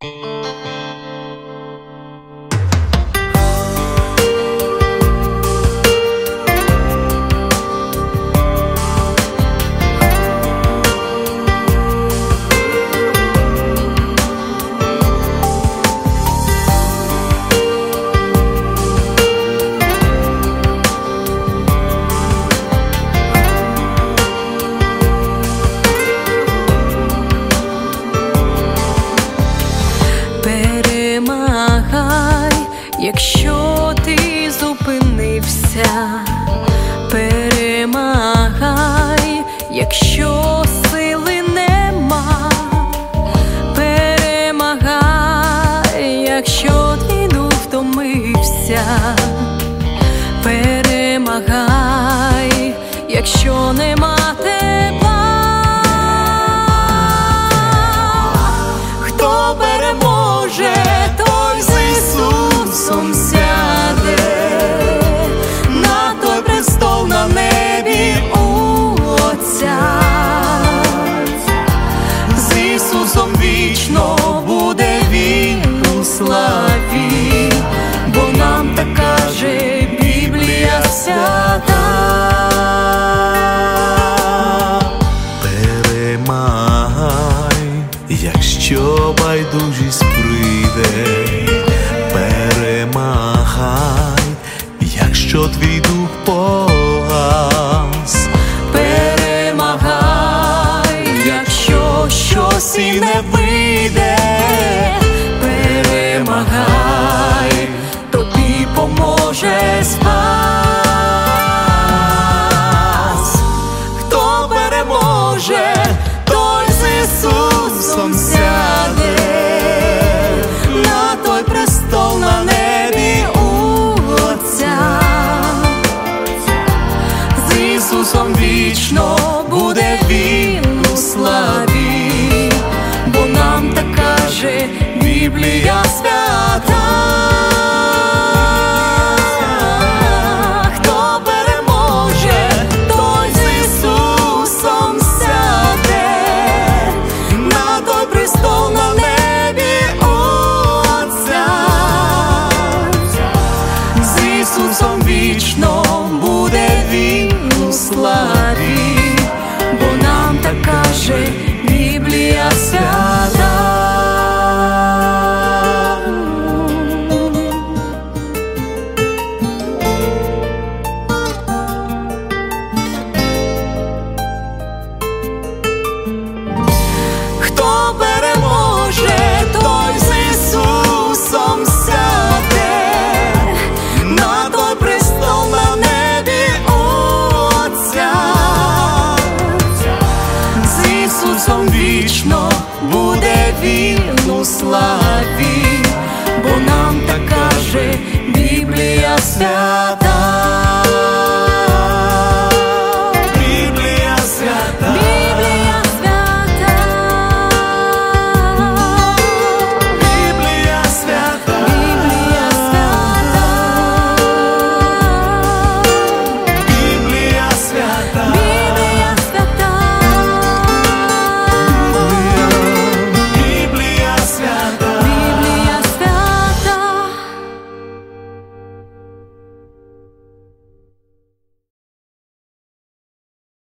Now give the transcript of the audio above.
Якщо ти зупинився, перемагай, якщо сили нема, перемагай, якщо твій дух втомився, перемагай, якщо нема тепла. Хто переможе, той з Ісусом сяде на той престол на небі у Отця. З Ісусом вічно буде Він у славі, бо нам так каже Біблія свята. Перемагай, якщо байдужість прийде, перемагай, якщо твій дух погас, перемагай, якщо щось і не вийде, перемагай, тобі поможе спас. Хто переможе, той з Ісусом сяде на той престол на небі у Отця. З Ісусом вічно буде Він у славі, бо нам так каже Біблія свята. Хто переможе, той з Ісусом сяде на той престол на небі у Отця. З Ісусом вічно буде Він у славі, бо нам так каже Біблія свята. Хто переможе, той з Ісусом сяде на той престол на небі у Отця. З Ісусом вічно буде Він у славі,